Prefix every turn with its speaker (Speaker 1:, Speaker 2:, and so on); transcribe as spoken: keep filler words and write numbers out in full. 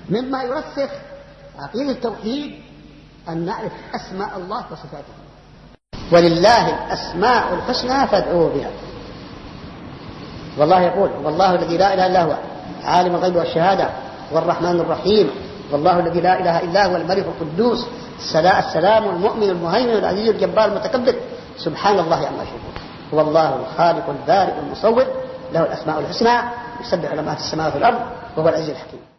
Speaker 1: مما يرسخ عقيدة التوحيد أن نعرف أسماء الله وصفاته. ولله الأسماء الحسنى فادعوه بها. والله يقول والله الذي لا إله إلا هو عالم الغيب والشهادة والرحمن الرحيم والله الذي لا إله إلا هو الملك القدوس السلام المؤمن المهيمن العزيز الجبار المتكبر سبحان الله عما يشركون. هو الله الخالق البارئ المصور له الأسماء الحسنى يسبح له ما في السماوات والأرض وهو العزيز الحكيم.